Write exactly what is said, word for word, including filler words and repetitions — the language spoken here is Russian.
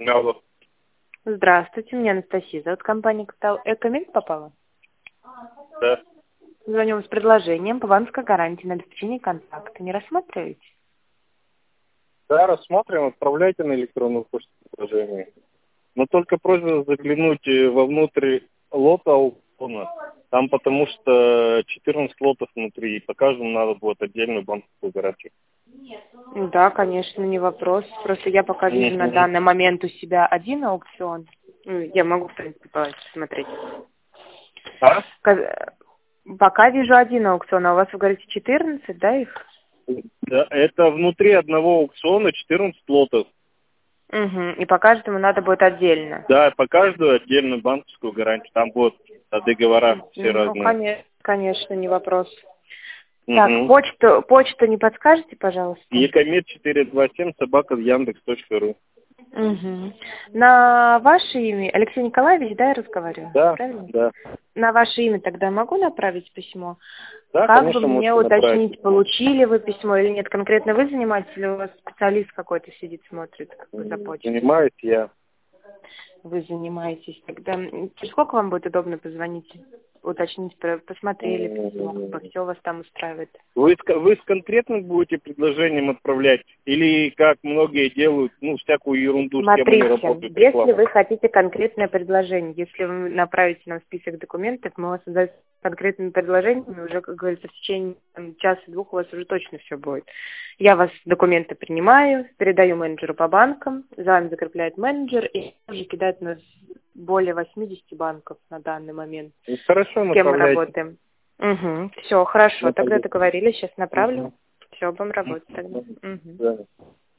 Алло. Здравствуйте, меня Анастасия зовут, компания «Капитал». Экомик попала? Да. Звоню с предложением по банковской гарантии на обеспечение контакта. Не рассматриваете? Да, рассмотрим, отправляйте на электронную почту предложение. Но только просьба заглянуть э, вовнутрь лота аукциона. Там потому что четырнадцать лотов внутри, и по каждому надо будет отдельную банковскую гарантию. Да, конечно, не вопрос. Просто я пока вижу на Мгм. данный момент у себя один аукцион. Ну, я могу, в принципе, посмотреть. А? Ка- Пока вижу один аукцион, а у вас, вы говорите, четырнадцать, да, их? Да, это внутри одного аукциона четырнадцать лотов. Угу. И по каждому надо будет отдельно. Да, по каждую отдельную банковскую гарантию. Там будут договора все Ну, разные. конечно, конечно, не вопрос. Так, Угу. почту, почту не подскажете, пожалуйста? Екомет четыреста двадцать семь собака яндекс точка ру. Угу. На ваше имя, Алексей Николаевич, да, я разговариваю? Да, Правильно? да. На ваше имя тогда могу направить письмо? Да, Как бы конечно, мне можете направить. уточнить, получили вы письмо или нет? Конкретно вы занимаетесь или у вас специалист какой-то сидит, смотрит, как бы за почтой? Занимаюсь я. Вы занимаетесь тогда. м, Через сколько вам будет удобно позвонить? Уточнить, про- посмотрели письмо, как бы все вас там устраивает. Вы, с ко- вы с конкретным будете предложением отправлять? Или, как многие делают, ну, всякую ерунду, с кем они Смотрите, работают, если рекламу? вы хотите конкретное предложение, если вы направите нам список документов, мы вас с конкретными предложениями уже, как говорится, в течение там, часа-двух у вас уже точно все будет. Я вас документы принимаю, передаю менеджеру по банкам, за вами закрепляет менеджер и уже кидает нас более восьмидесяти банков на данный момент, Ну, хорошо, с кем мы направляйте. работаем. Угу. Все, хорошо, тогда Направляйте. договорились, сейчас направлю. Мгм. Все, будем Мгм. работать тогда. Мгм. Да.